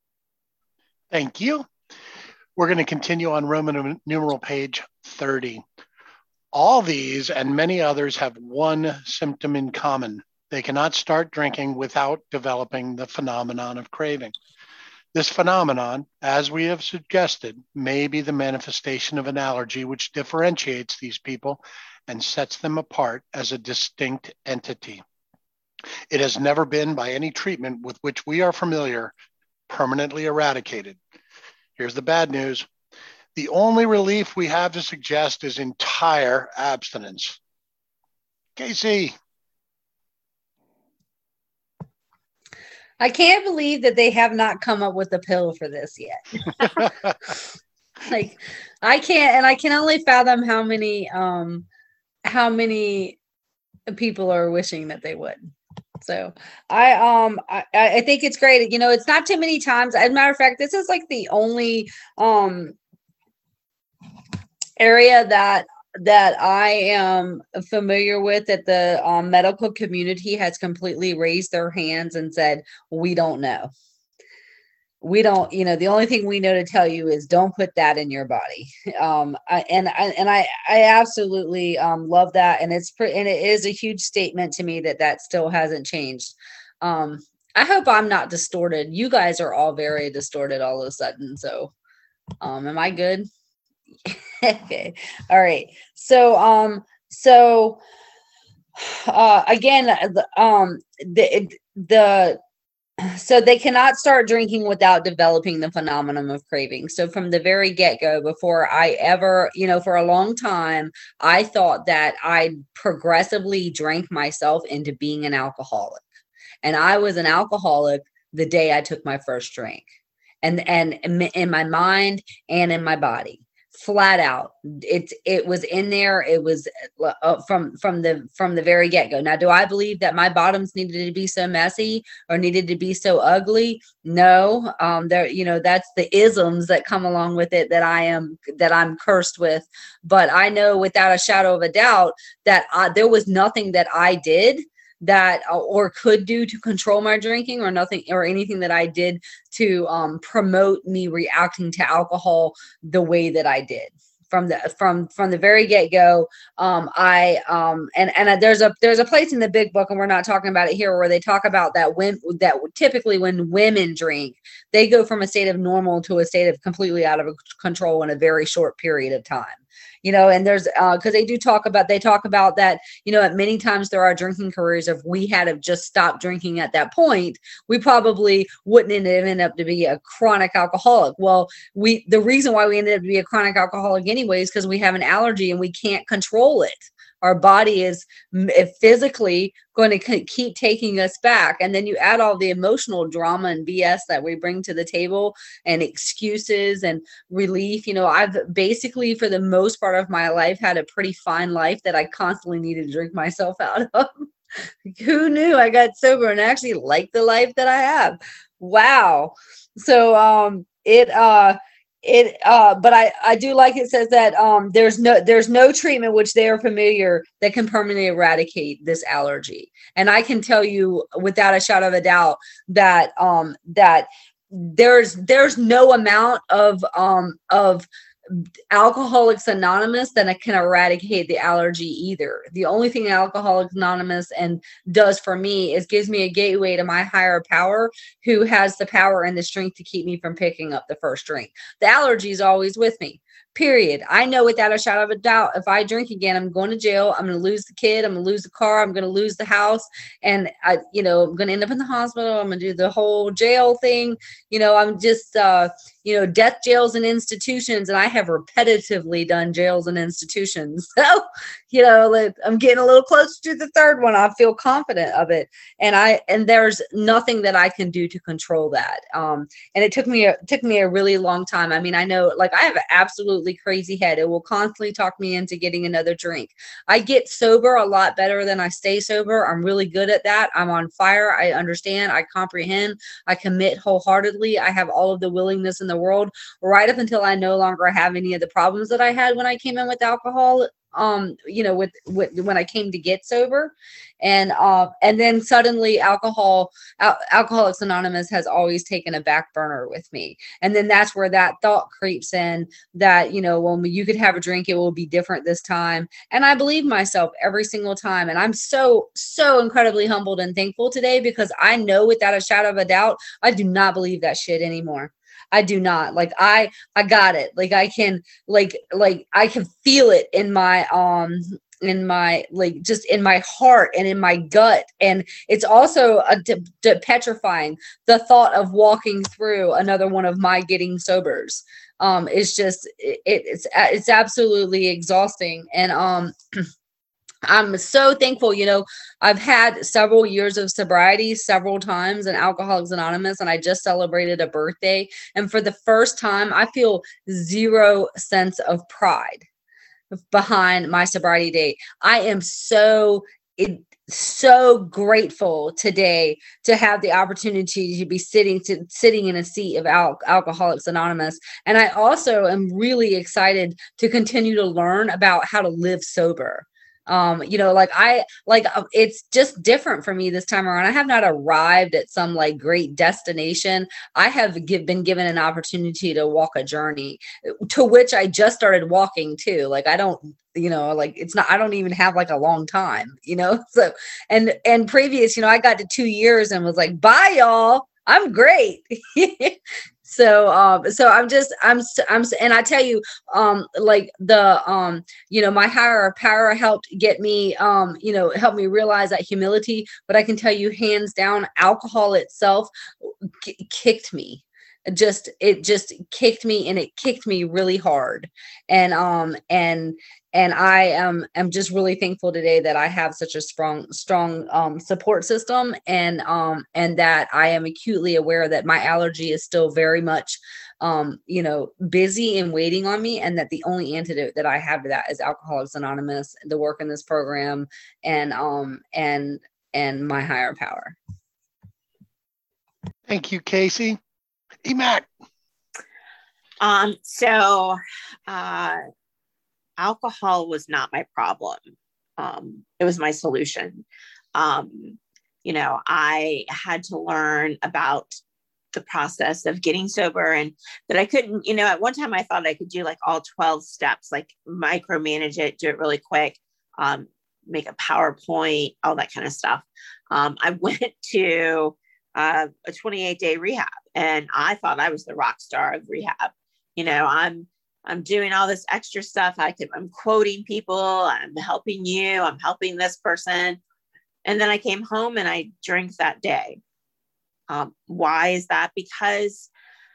Thank you. We're going to continue on Roman numeral page thirty. All these and many others have one symptom in common. They cannot start drinking without developing the phenomenon of craving. This phenomenon, as we have suggested, may be the manifestation of an allergy which differentiates these people and sets them apart as a distinct entity. It has never been, by any treatment with which we are familiar, permanently eradicated. Here's the bad news. The only relief we have to suggest is entire abstinence. Casey. I can't believe that they have not come up with a pill for this yet. Like, I can't, and I can only fathom how many, um, how many people are wishing that they would. So I, um, I, I think it's great. You know, it's not too many times. As a matter of fact, this is like the only, um, area that that I am familiar with that the um, medical community has completely raised their hands and said, we don't know. We don't, you know, the only thing we know to tell you is don't put that in your body. Um, I, and, I, and I, I absolutely um, love that. And it's pretty, and it is a huge statement to me that that still hasn't changed. Um, I hope I'm not distorted. You guys are all very distorted all of a sudden. So um, am I good? Okay. All right. So, um, so, uh, again, the, um, the, the, so they cannot start drinking without developing the phenomenon of craving. So from the very get-go, before I ever, you know, for a long time, I thought that I progressively drank myself into being an alcoholic. And I was an alcoholic the day I took my first drink. and, and in my mind and in my body. Flat out. It's, it was in there. It was uh, from, from the, from the very get go. Now, do I believe that my bottoms needed to be so messy or needed to be so ugly? No. Um, there, you know, that's the isms that come along with it that I am, that I'm cursed with. But I know without a shadow of a doubt that I, there was nothing that I did that or could do to control my drinking, or nothing or anything that I did to um, promote me reacting to alcohol the way that I did. From the from from the very get go, um, I um, and and there's a there's a place in the big book, and we're not talking about it here, where they talk about that when that typically when women drink, they go from a state of normal to a state of completely out of control in a very short period of time. You know, and there's uh because they do talk about they talk about that, you know, at many times there are drinking careers. If we had have just stopped drinking at that point, we probably wouldn't end, end up to be a chronic alcoholic. Well, we the reason why we ended up to be a chronic alcoholic anyway is because we have an allergy and we can't control it. Our body is physically going to keep taking us back. And then you add all the emotional drama and B S that we bring to the table, and excuses and relief. You know, I've basically, for the most part of my life, had a pretty fine life that I constantly needed to drink myself out of. Who knew I got sober and actually liked the life that I have? Wow. So um, it, uh, It, uh, but I, I do like it says that, um, there's no, there's no treatment which they are familiar that can permanently eradicate this allergy. And I can tell you without a shadow of a doubt that, um, that there's, there's no amount of, um, of Alcoholics Anonymous that can eradicate the allergy either. The only thing Alcoholics Anonymous and does for me is gives me a gateway to my higher power, who has the power and the strength to keep me from picking up the first drink. The allergy is always with me. Period. I know without a shadow of a doubt, if I drink again, I'm going to jail. I'm going to lose the kid. I'm going to lose the car. I'm going to lose the house. And I, you know, I'm going to end up in the hospital. I'm going to do the whole jail thing. You know, I'm just, uh, you know, death jails and institutions. And I have repetitively done jails and institutions. So, you know, like, I'm getting a little closer to the third one. I feel confident of it. And I, and there's nothing that I can do to control that. Um, and it took me, a, took me a really long time. I mean, I know, like, I have an absolutely crazy head. It will constantly talk me into getting another drink. I get sober a lot better than I stay sober. I'm really good at that. I'm on fire. I understand. I comprehend. I commit wholeheartedly. I have all of the willingness in the world, right up until I no longer have any of the problems that I had when I came in with alcohol. Um, you know, with, with when I came to get sober, and uh, and then suddenly alcohol, Al- Alcoholics Anonymous has always taken a back burner with me, and then that's where that thought creeps in that, you know, when you could have a drink, it will be different this time, and I believe myself every single time, and I'm so so incredibly humbled and thankful today, because I know without a shadow of a doubt, I do not believe that shit anymore. I do not. Like, I, I got it. Like, I can, like, like I can feel it in my, um, in my, like, just in my heart and in my gut. And it's also a de- de- petrifying. The thought of walking through another one of my getting sobers, um, is just, it, it's, it's absolutely exhausting. And, um, I'm so thankful. You know, I've had several years of sobriety, several times in Alcoholics Anonymous, and I just celebrated a birthday. And for the first time, I feel zero sense of pride behind my sobriety date. I am so, it, so grateful today to have the opportunity to be sitting to sitting in a seat of Al- Alcoholics Anonymous. And I also am really excited to continue to learn about how to live sober. Um, you know, like I, like, uh, it's just different for me this time around. I have not arrived at some like great destination. I have give, been given an opportunity to walk a journey to which I just started walking too. Like, I don't, you know, like it's not, I don't even have like a long time, you know? So, and, and previous, you know, I got to two years and was like, bye y'all, I'm great. So, um, so I'm just, I'm, I'm, and I tell you, um, like the, um, you know, my higher power helped get me, um, you know, helped me realize that humility, but I can tell you hands down, alcohol itself k- kicked me. just, it just kicked me, and it kicked me really hard. And, um, and, and I am, am just really thankful today that I have such a strong, strong, um, support system, and, um, and that I am acutely aware that my allergy is still very much, um, you know, busy and waiting on me. And that the only antidote that I have to that is Alcoholics Anonymous, the work in this program, and, um, and, and my higher power. Thank you, Casey. E Mac. Um, so, uh, alcohol was not my problem. Um, it was my solution. Um, you know, I had to learn about the process of getting sober, and that I couldn't, you know, at one time I thought I could do like all twelve steps, like micromanage it, do it really quick, um, make a PowerPoint, all that kind of stuff. Um, I went to uh, a twenty-eight day rehab, and I thought I was the rock star of rehab. You know, I'm, I'm doing all this extra stuff. I could, I'm quoting people, I'm helping you, I'm helping this person. And then I came home and I drank that day. Um, why is that? Because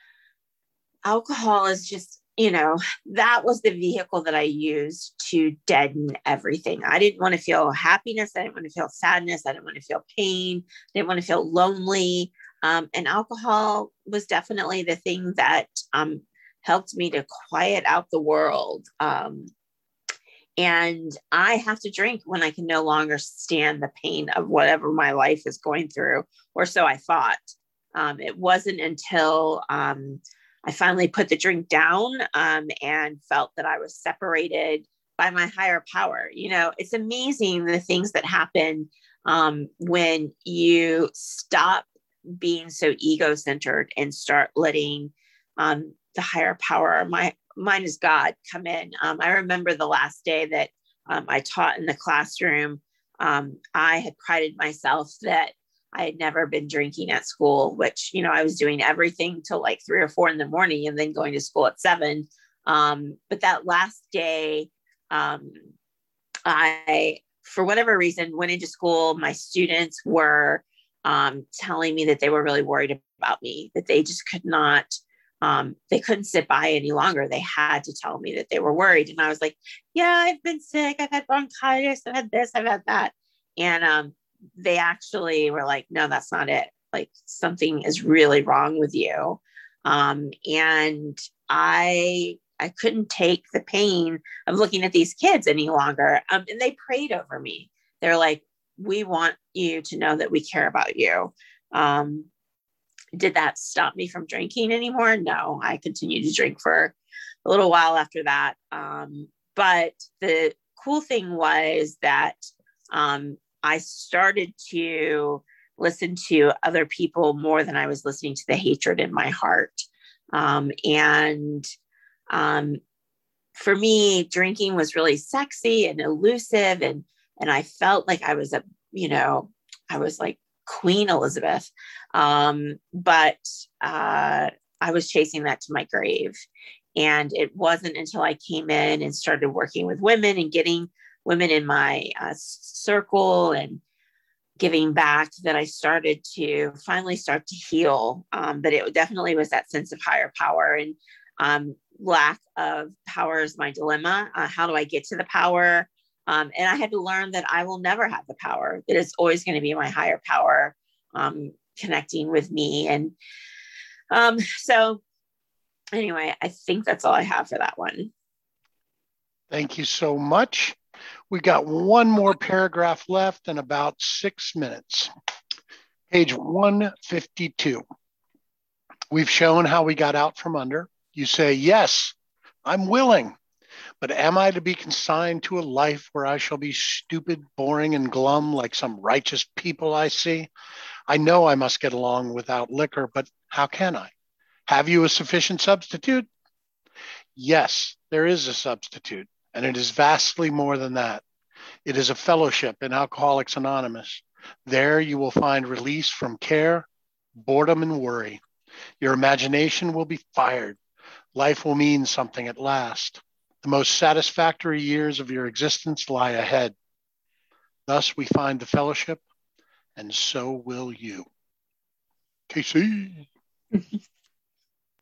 alcohol is just, you know, that was the vehicle that I used to deaden everything. I didn't want to feel happiness. I didn't want to feel sadness. I didn't want to feel pain. I didn't want to feel lonely. Um, and alcohol was definitely the thing that um, helped me to quiet out the world. Um, and I have to drink when I can no longer stand the pain of whatever my life is going through, or so I thought. Um, it wasn't until um, I finally put the drink down um, and felt that I was separated by my higher power. You know, it's amazing the things that happen um, when you stop being so ego-centered and start letting um, the higher power, my mine is God, come in. Um, I remember the last day that um, I taught in the classroom. Um, I had prided myself that I had never been drinking at school, which, you know, I was doing everything till like three or four in the morning and then going to school at seven. Um, but that last day, um, I, for whatever reason, went into school. My students were um, telling me that they were really worried about me, that they just could not, um, they couldn't sit by any longer. They had to tell me that they were worried. And I was like, yeah, I've been sick. I've had bronchitis. I've had this, I've had that. And um, they actually were like, no, that's not it. Like something is really wrong with you. Um, and I, I couldn't take the pain of looking at these kids any longer. Um, and they prayed over me. They're like, we want you to know that we care about you. Um, did that stop me from drinking anymore? No, I continued to drink for a little while after that. Um, but the cool thing was that um, I started to listen to other people more than I was listening to the hatred in my heart. Um, and um, for me, drinking was really sexy and elusive. And, and I felt like I was a, you know, I was like Queen Elizabeth. Um, but uh, I was chasing that to my grave. And it wasn't until I came in and started working with women and getting women in my uh, circle and giving back that I started to finally start to heal. Um, but it definitely was that sense of higher power, and um, lack of power is my dilemma. Uh, how do I get to the power? Um, and I had to learn that I will never have the power, that it's always going to be my higher power um, connecting with me. And um, so anyway, I think that's all I have for that one. Thank you so much. We got one more paragraph left and about six minutes. Page one fifty-two. We've shown how we got out from under. You say, yes, I'm willing, but am I to be consigned to a life where I shall be stupid, boring, and glum like some righteous people I see? I know I must get along without liquor, but how can I? Have you a sufficient substitute? Yes, there is a substitute, and it is vastly more than that. It is a fellowship in Alcoholics Anonymous. There you will find release from care, boredom, and worry. Your imagination will be fired. Life will mean something at last. The most satisfactory years of your existence lie ahead. Thus we find the fellowship, and so will you. Casey.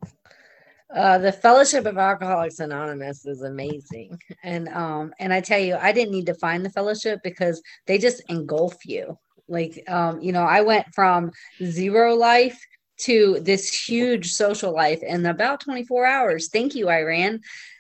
Uh, the Fellowship of Alcoholics Anonymous is amazing. And um, and I tell you, I didn't need to find the fellowship because they just engulf you. Like um, you know, I went from zero life to this huge social life in about twenty-four hours. Thank you, Iran.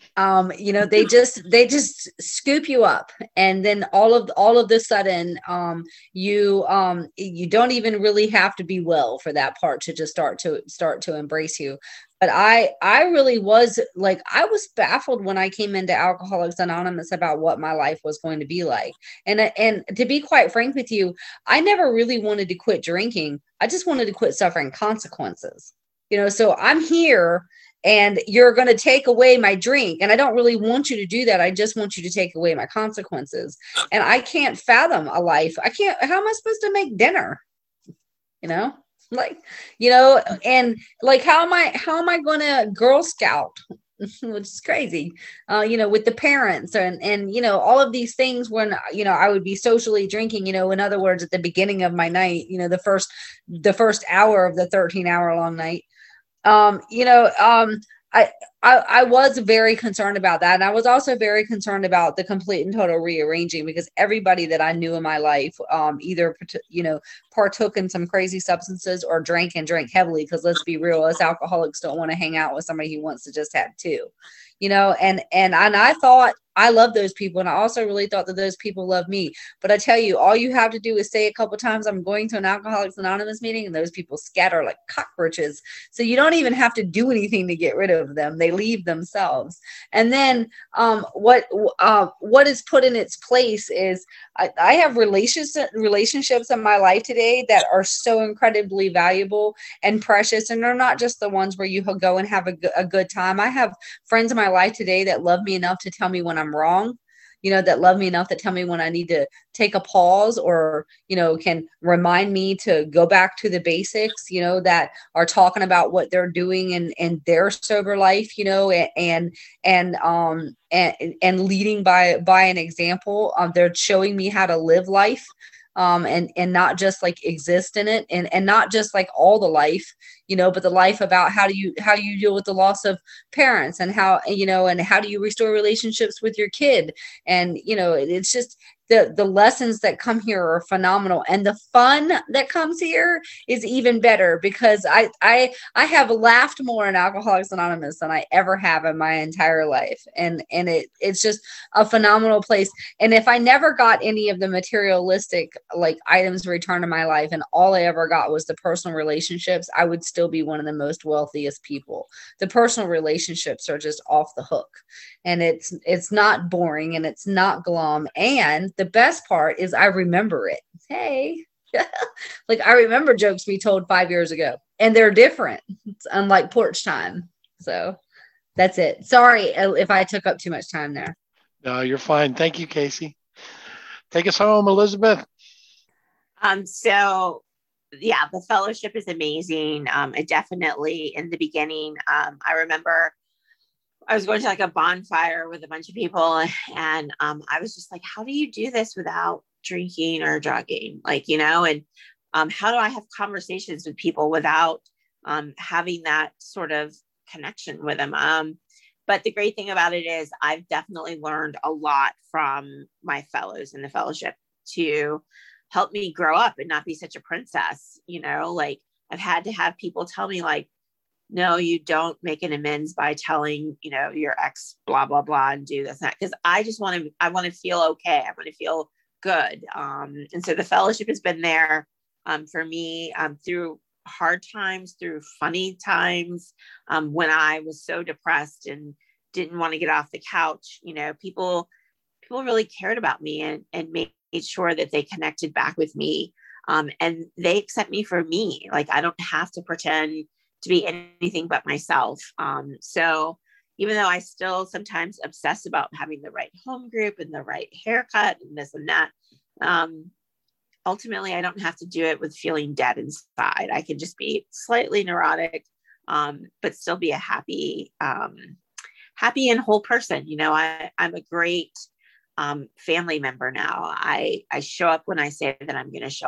Um you know, they just they just scoop you up, and then all of all of the sudden um you um you don't even really have to be well for that part to just start to start to embrace you. But i i really was like, I was baffled when I came into Alcoholics Anonymous about what my life was going to be like. And and to be quite frank with you, I never really wanted to quit drinking. I just wanted to quit suffering consequences. You know, so I'm here and you're going to take away my drink. And I don't really want you to do that. I just want you to take away my consequences. And I can't fathom a life. I can't, how am I supposed to make dinner? You know, like, you know, and like, how am I, how am I going to Girl Scout, which is crazy, uh, you know, with the parents and, and, you know, all of these things when, you know, I would be socially drinking, you know, in other words, at the beginning of my night, you know, the first, the first hour of the thirteen hour long night. Um, you know, um, I, I, I was very concerned about that. And I was also very concerned about the complete and total rearranging, because everybody that I knew in my life, um, either, you know, partook in some crazy substances or drank and drank heavily. Cause let's be real, us alcoholics don't want to hang out with somebody who wants to just have two, you know, and, and, and I thought I love those people. And I also really thought that those people love me. But I tell you, all you have to do is say a couple times, I'm going to an Alcoholics Anonymous meeting, and those people scatter like cockroaches. So you don't even have to do anything to get rid of them. They leave themselves. And then um, what uh, what is put in its place is I, I have relationships relationships in my life today that are so incredibly valuable and precious. And they're not just the ones where you go and have a, a good time. I have friends in my life today that love me enough to tell me when I'm wrong, you know, that love me enough to tell me when I need to take a pause, or, you know, can remind me to go back to the basics, you know, that are talking about what they're doing in, in their sober life, you know, and, and, um, and, and leading by, by an example. Um, they're showing me how to live life. Um, and, and not just like exist in it, and, and not just like all the life, you know, but the life about how do you, how do you deal with the loss of parents, and how, you know, and how do you restore relationships with your kid? And, you know, it's just, the, the lessons that come here are phenomenal. And the fun that comes here is even better, because I, I, I have laughed more in Alcoholics Anonymous than I ever have in my entire life. And, and it, it's just a phenomenal place. And if I never got any of the materialistic like items returned in my life, and all I ever got was the personal relationships, I would still be one of the most wealthiest people. The personal relationships are just off the hook, and it's, it's not boring, and it's not glum. And the best part is I remember it. Hey, like I remember jokes we told five years ago, and they're different. It's unlike porch time. So that's it. Sorry if I took up too much time there. No, you're fine. Thank you, Casey. Take us home, Elizabeth. Um, so yeah, the fellowship is amazing. Um, I definitely, in the beginning, um, I remember I was going to like a bonfire with a bunch of people, and um, I was just like, how do you do this without drinking or drugging? Like, you know, and um, how do I have conversations with people without um, having that sort of connection with them? Um, but the great thing about it is I've definitely learned a lot from my fellows in the fellowship to help me grow up and not be such a princess. You know, like I've had to have people tell me like, no, you don't make an amends by telling, you know, your ex, blah, blah, blah, and do this and that. Cause I just want to, I want to feel okay. I want to feel good. Um, and so the fellowship has been there um, for me um, through hard times, through funny times. Um, when I was so depressed and didn't want to get off the couch, you know, people, people really cared about me and, and made sure that they connected back with me. Um, and they accept me for me. Like, I don't have to pretend to be anything but myself. Um, so even though I still sometimes obsess about having the right home group and the right haircut and this and that, um, ultimately I don't have to do it with feeling dead inside. I can just be slightly neurotic, um, but still be a happy, um, happy and whole person. You know, I, I'm a great um, family member now. I, I show up when I say that I'm going to show up.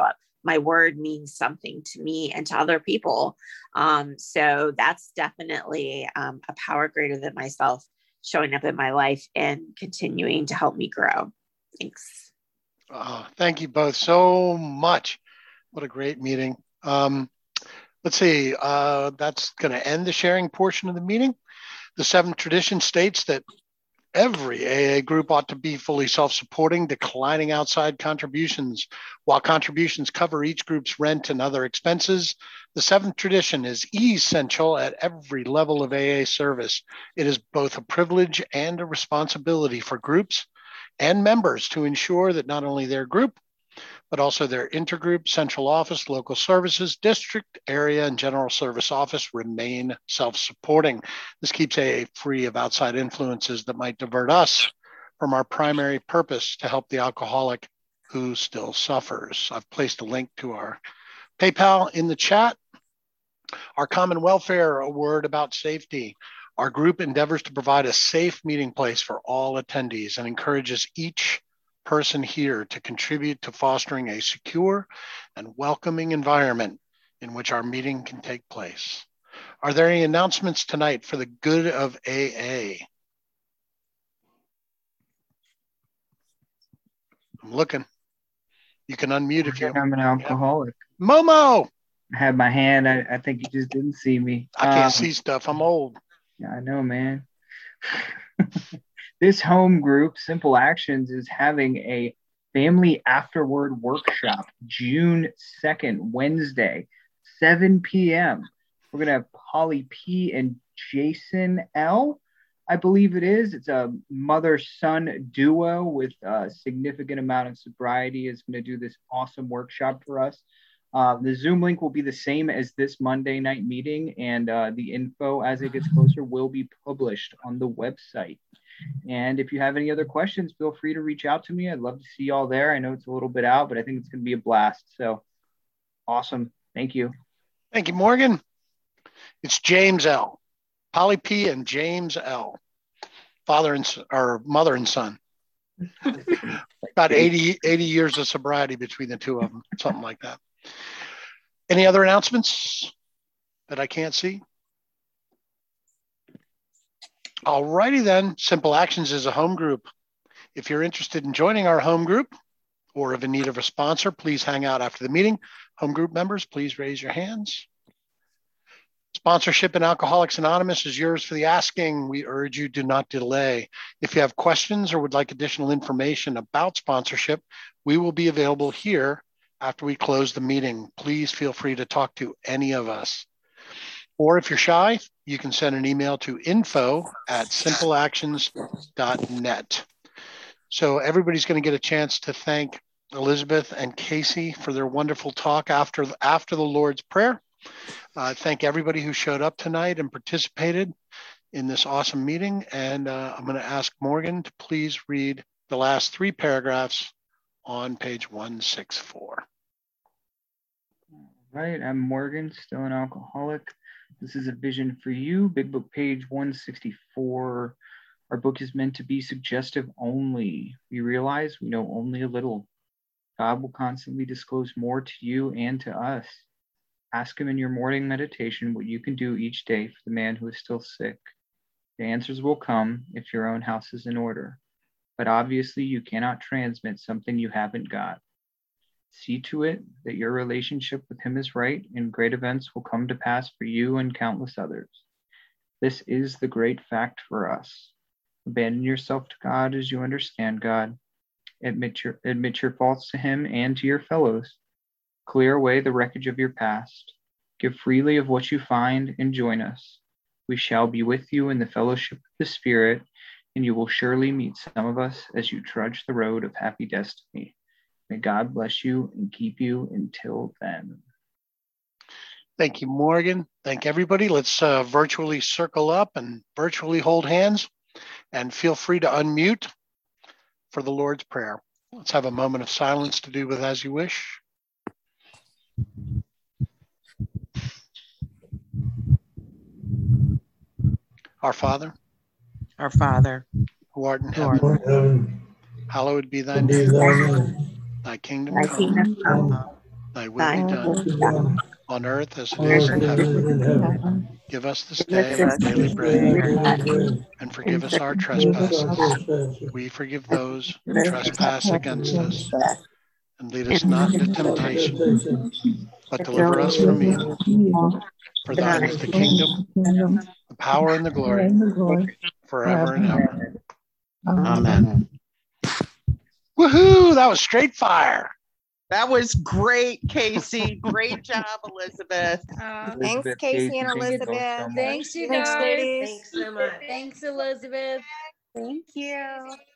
my word means something to me and to other people. Um, so that's definitely um, a power greater than myself showing up in my life and continuing to help me grow. Thanks. Oh, thank you both so much. What a great meeting. Um, let's see, uh, that's going to end the sharing portion of the meeting. The seventh tradition states that every A A group ought to be fully self-supporting, declining outside contributions. While contributions cover each group's rent and other expenses, the seventh tradition is essential at every level of A A service. It is both a privilege and a responsibility for groups and members to ensure that not only their group, but also their intergroup, central office, local services, district, area, and general service office remain self-supporting. This keeps A A free of outside influences that might divert us from our primary purpose to help the alcoholic who still suffers. I've placed a link to our PayPal in the chat. Our common welfare, a word about safety. Our group endeavors to provide a safe meeting place for all attendees and encourages each person here to contribute to fostering a secure and welcoming environment in which our meeting can take place. Are there any announcements tonight for the good of A A? I'm looking. You can unmute if you I'm an alcoholic. Yeah. Momo! I had my hand. I, I think you just didn't see me. I can't um, see stuff. I'm old. Yeah, I know, man. This home group, Simple Actions, is having a family afterward workshop June second, Wednesday, seven p.m. We're going to have Polly P. and Jason L., I believe it is. It's a mother-son duo with a significant amount of sobriety is going to do this awesome workshop for us. Uh, the Zoom link will be the same as this Monday night meeting, and uh, the info as it gets closer will be published on the website. And if you have any other questions, feel free to reach out to me. I'd love to see y'all there. I know it's a little bit out, but I think it's going to be a blast. So awesome. Thank you. Thank you, Morgan. It's James L. Polly P. and James L. Father and or mother and son. About eighty, eighty years of sobriety between the two of them, something like that. Any other announcements that I can't see? All righty then. Simple Actions is a home group. If you're interested in joining our home group or if in need of a sponsor, please hang out after the meeting. Home group members, please raise your hands. Sponsorship in Alcoholics Anonymous is yours for the asking. We urge you do not delay. If you have questions or would like additional information about sponsorship, we will be available here after we close the meeting. Please feel free to talk to any of us. Or if you're shy, you can send an email to info at simple actions dot net. So everybody's going to get a chance to thank Elizabeth and Casey for their wonderful talk after, after the Lord's Prayer. Uh, thank everybody who showed up tonight and participated in this awesome meeting. And uh, I'm going to ask Morgan to please read the last three paragraphs on page one sixty-four. All right, I'm Morgan, still an alcoholic. This is a vision for you. Big Book, page one sixty-four. Our book is meant to be suggestive only. We realize we know only a little. God will constantly disclose more to you and to us. Ask him in your morning meditation what you can do each day for the man who is still sick. The answers will come if your own house is in order. But obviously you cannot transmit something you haven't got. See to it that your relationship with him is right, and great events will come to pass for you and countless others. This is the great fact for us. Abandon yourself to God as you understand God. Admit your, admit your faults to him and to your fellows. Clear away the wreckage of your past. Give freely of what you find and join us. We shall be with you in the fellowship of the Spirit, and you will surely meet some of us as you trudge the road of happy destiny. May God bless you and keep you until then. Thank you, Morgan. Thank everybody. Let's uh, virtually circle up and virtually hold hands, and feel free to unmute for the Lord's Prayer. Let's have a moment of silence to do with as you wish. Our Father, Our Father, who art in who art heaven, Um, hallowed be thy be name. thy name. Thy kingdom Thy come, kingdom come, Thy will Thy be will done be done. on earth as it is in heaven. Give us this day our daily bread, and forgive us our trespasses. We forgive those who trespass against us. And lead us not into temptation, but deliver us from evil. For thine is the kingdom, the power, and the glory, forever and ever. Amen. Woohoo! That was straight fire. That was great, Casey. Great job, Elizabeth. Uh, Thanks, Elizabeth, Casey and thank you both so Elizabeth. much. thanks, you Thanks, guys. ladies. Thanks so much. Thanks, Elizabeth. Thank you.